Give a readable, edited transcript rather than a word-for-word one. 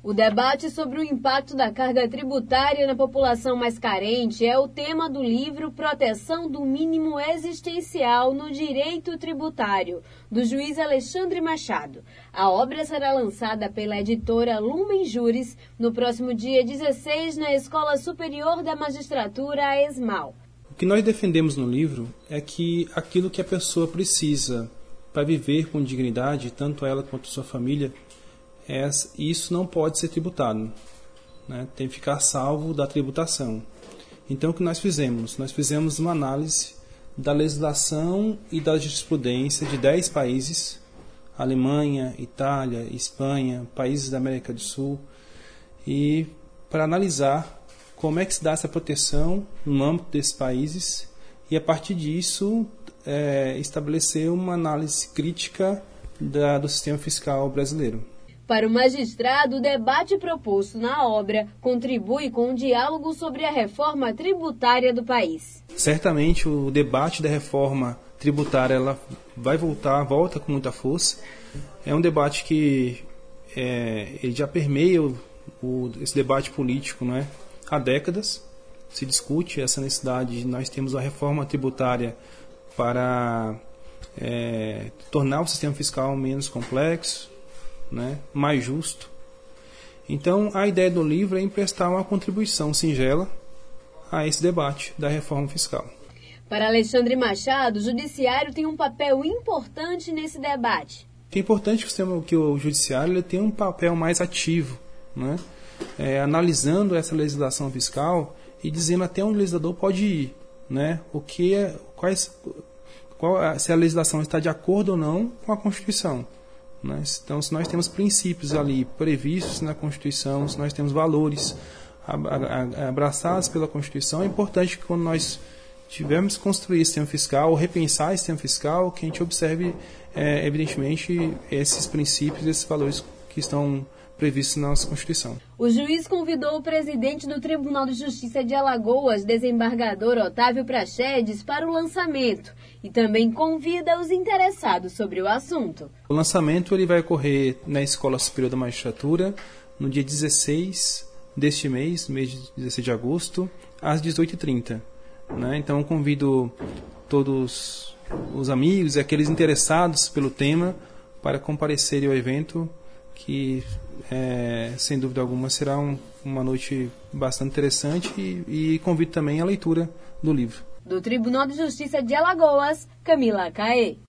O debate sobre o impacto da carga tributária na população mais carente é o tema do livro Proteção do Mínimo Existencial no Direito Tributário, do juiz Alexandre Machado. A obra será lançada pela editora Lumen Juris no próximo dia 16 na Escola Superior da Magistratura, a ESMAL. O que nós defendemos no livro é que aquilo que a pessoa precisa para viver com dignidade, tanto ela quanto sua família, isso não pode ser tributado, né? Tem que ficar salvo da tributação. Então, o que nós fizemos? Nós fizemos uma análise da legislação e da jurisprudência de 10 países, Alemanha, Itália, Espanha, países da América do Sul, e para analisar como é que se dá essa proteção no âmbito desses países e, a partir disso, estabelecer uma análise crítica do sistema fiscal brasileiro. Para o magistrado, o debate proposto na obra contribui com o diálogo sobre a reforma tributária do país. Certamente o debate da reforma tributária ela volta com muita força. É um debate que ele já permeia esse debate político, não é? Há décadas se discute essa necessidade de nós termos a reforma tributária para tornar o sistema fiscal menos complexo, né, mais justo. Então, a ideia do livro é emprestar uma contribuição singela a esse debate da reforma fiscal. Para Alexandre Machado, o judiciário tem um papel importante nesse debate. É importante que o judiciário ele tenha um papel mais ativo, né, analisando essa legislação fiscal e dizendo até onde o legislador pode ir, né, se a legislação está de acordo ou não com a Constituição. Então, se nós temos princípios ali previstos na Constituição, se nós temos valores abraçados pela Constituição, é importante que quando nós tivermos que construir esse sistema fiscal ou repensar esse sistema fiscal, que a gente observe, evidentemente, esses princípios, esses valores que estão previstos na nossa Constituição. O juiz convidou o presidente do Tribunal de Justiça de Alagoas, desembargador Otávio Praxedes, para o lançamento e também convida os interessados sobre o assunto. O lançamento ele vai ocorrer na Escola Superior da Magistratura no dia 16 deste mês, mês de 16 de agosto, às 18h30. Né? Então, eu convido todos os amigos e aqueles interessados pelo tema para comparecerem ao evento, que sem dúvida alguma será uma noite bastante interessante e convido também a leitura do livro. Do Tribunal de Justiça de Alagoas, Camila Caê.